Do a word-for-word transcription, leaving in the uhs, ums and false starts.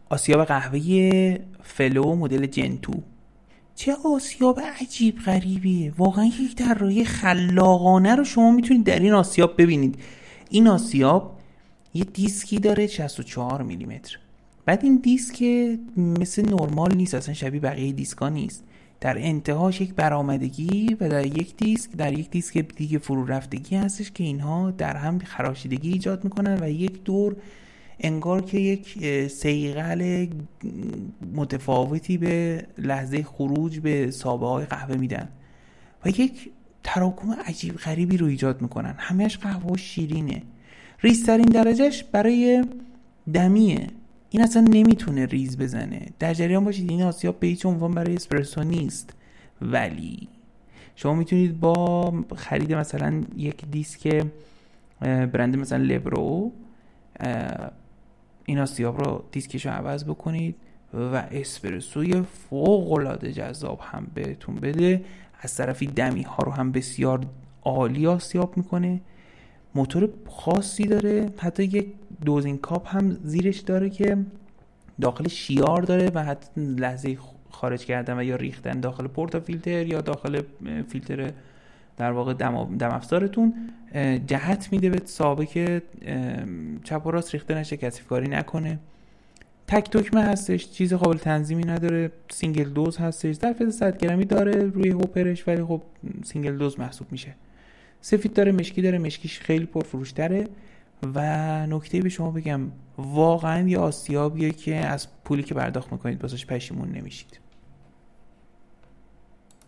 آسیاب قهوه فلو مدل جنتو. چه آسیاب عجیب غریبیه، واقعا یک طراحی خلاقانه رو شما میتونید در این آسیاب ببینید. این آسیاب یه دیسکی داره شصت و چهار میلی متر. بعد این دیسک مثل نرمال نیست، اصلا شبیه بقیه دیسکا نیست. در انتهاش یک برآمدگی و در یک دیسک در یک دیسک دیگه فرو رفتگی هستش که اینها در هم خراشیدگی ایجاد میکنن و یک دور انگار که یک صیقل متفاوتی به لحظه خروج به سابه های قهوه میدن و یک تراکم عجیب غریبی رو ایجاد میکنن. همهش قهوه شیرینه. ریزترین درجهش برای دمیه، این اصلا نمیتونه ریز بزنه. در جریان باشید این آسیاب به هیچ عنوان برای اسپرسو نیست، ولی شما میتونید با خرید مثلا یک دیسک برند مثلا لبرو این آسیاب رو دیسکشو عوض بکنید و اسپرسوی فوق العاده جذاب هم بهتون بده. از طرفی دمی ها رو هم بسیار عالی آسیاب میکنه. موتور خاصی داره، حتی یک دوزین کاپ هم زیرش داره که داخل شیار داره و حتی لحظه خارج کردن و یا ریختن داخل پورتا فیلتر یا داخل فیلتر در واقع دم, دم افزارتون جهت میده به سابقه که چپ و راست ریخته نشه، کثیف کاری نکنه. تک دکمه هستش، چیز قابل تنظیمی نداره. سینگل دوز هستش، ظرف صد گرمی داره روی هوپرش ولی خب سینگل دوز محسوب میشه. سفید داره، مشکی داره، مشکیش خیلی پرفروش‌تره. و نکته به شما بگم، واقعا یه آسیابیه که از پولی که پرداخت میکنید واسش پشیمون نمیشید.